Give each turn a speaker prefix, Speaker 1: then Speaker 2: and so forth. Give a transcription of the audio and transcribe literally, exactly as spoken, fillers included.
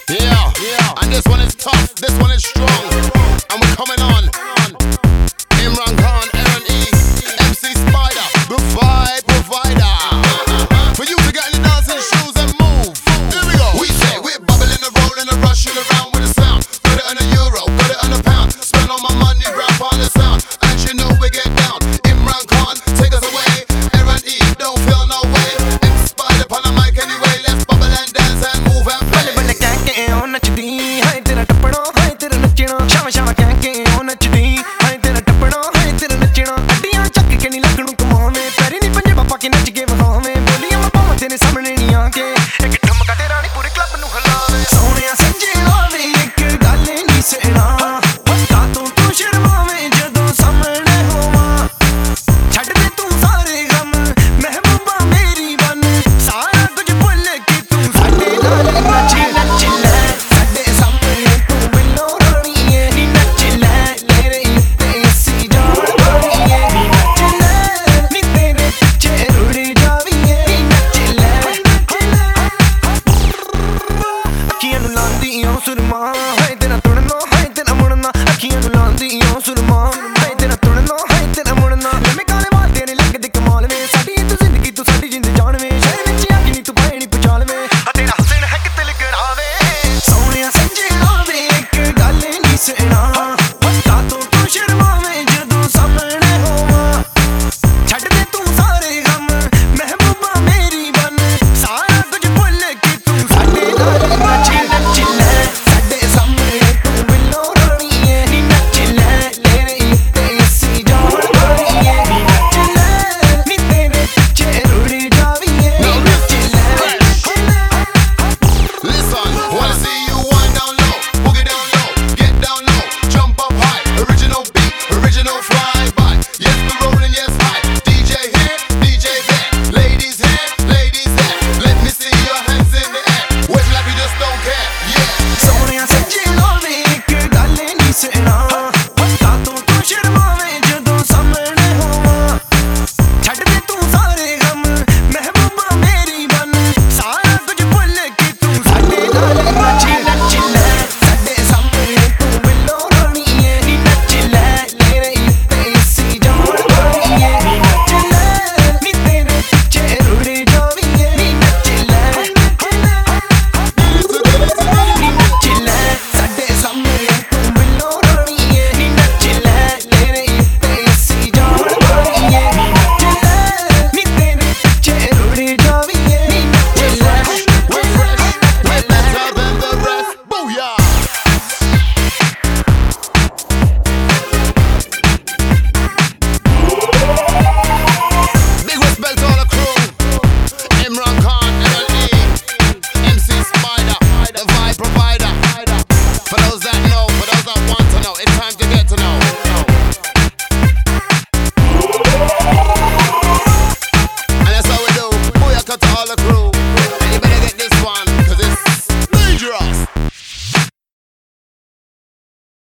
Speaker 1: Yeah, yeah. And this one is tough, this one is strong. And we're coming on. Imran Khan, Aaron E, M C Spider, the vibe provider. For you to get in the dancing shoes and move. Here we go. We say we're bubbling and rolling and rushing around with a sound. Got it on a euro, got it on a pound. Spend all my money, rap on the sound. And you know we get down. Imran Khan, take us away. Aaron E, don't feel no way. M C Spider on the mic anyway. Let's bubble and dance and move and play.
Speaker 2: बल्ले कह के ओ नचदी हाय तेरा टपड़ा हाय तेरा नचना शावा शावा कह के ओ नचदी हाय तेरा टपड़ा हाय तेरा नचना अड्डियां चक के नहीं लगणू कमावे पैरी नहीं पंजे पापा के नच के वखावे बोलियां मैं पावां तेरे सामने नहीं आके एक ठुमका तेरा नहीं पूरे क्लब नू हिलावे सोहणिया सज्जे लावे एक गल नहीं सहना हत्ता तू तू शर्मावे जदों सामने होवां छड्ड दे तू सारे गम महबूबा मेरी बन सारा कुछ भुल के तू साडे नाल नच नच ले साडे सामने तू बिल्लो रानी है नी नच ले तेरे उत्ते असी जान वाली है नी नच ले नी तेरे पिछे रुड़ जावी है नी नच ले अखियां नू लांदी ओ सुरमा